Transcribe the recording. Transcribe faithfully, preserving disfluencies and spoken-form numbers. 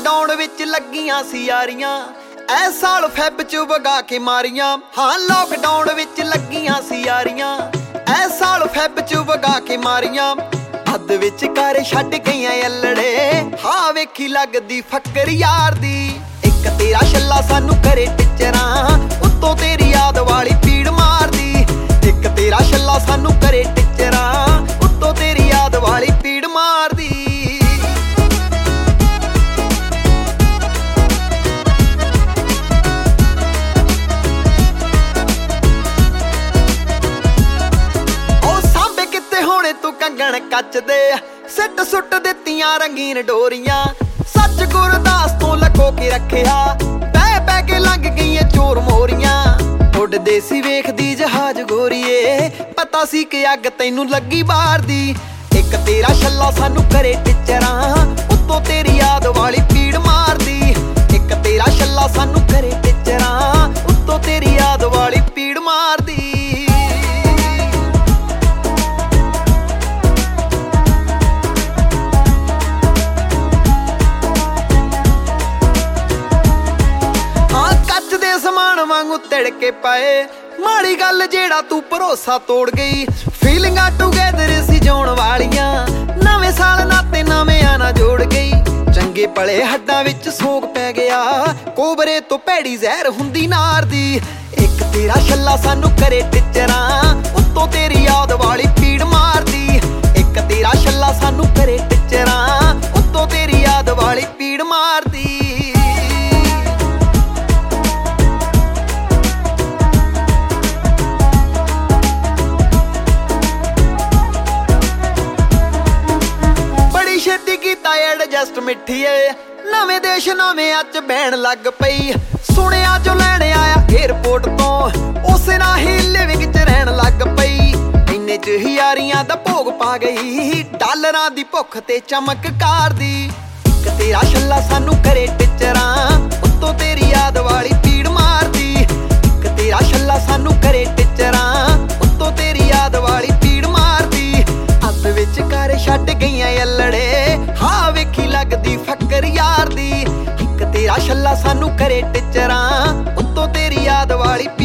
Lockdown विच लगियां सी यारियां ऐ साल fab च वगा के मारियां। हाँ लॉकडाउन विच लगियां सी यारियां ऐ साल फैब च वगा के मारियां। हद विच कर छड्ड गईयां अल्लड़े हाँ वेखी लगदी फक्कर यार दी। एक तेरा छल्ला सानू करे टिचरां उत्तों तेरी याद वाली पीड़ मारदी। एक तेरा छल्ला सानू करे टिचरां उत्तों तेरी याद वाली पीड़ मारदी। तू कंगण कच दे सिट सुट दित्तियां रंगीन डोरियां। सच गुरदास तो लको के रखिया पै पै के लंघ गईयां चोर मोरियां। उड़दे सी वेखदी जहाज गोरीए पता सी कि अग तैनू लगी बाहर दी। एक तेरा छल्ला सानू करे टिचरां उत्तों तेरी याद वाली पीड़ मारदी। एक तेरा छल्ला सानू करे टिचरां उत्तों तेरी याद वाली पीड़ मारदी। समान वांगू तिड़के पाए माड़ी गल जेड़ा तू भरोसा तोड़ गई। फीलिंगां टुगेदर सी जोण वालियां नवें साल नाते नवें आना जोड़ गई। चंगे पले हड्डां विच सोग पै गया कोबरे तो भैड़ी जहर हुंदी नार दी। एक तेरा छल्ला सानू करे टिचरां उत्तों तेरी याद वाली पीड़ मारदी। एक तेरा छल्ला सानू करे टिचरां उत्तों तेरी याद वाली पीड़ मारदी। एडजस्ट मिठीए नवें देश नवें अच बहन लग पई। सुनिया जो लैण आया एयरपोर्ट तो उसे ना ही लिविंग च रहन लग पई। इन्ने च ही यारियां दा भोग पा गई डालरां दी भुख ते चमककार दी। एक तेरा छल्ला सानू करे टिचरां उत्तों तेरी याद वाली पीड़ मारदी। एक तेरा छल्ला सानू करे टिचरां उत्तों तेरी याद वाली पीड़ मारदी। हद विच कर छड्ड गईयां अल्लड़े हाँ वेखी लगदी फक्कर यार दी। एक तेरा छल्ला सानू करे टिचरां उत्तों तेरी याद वाली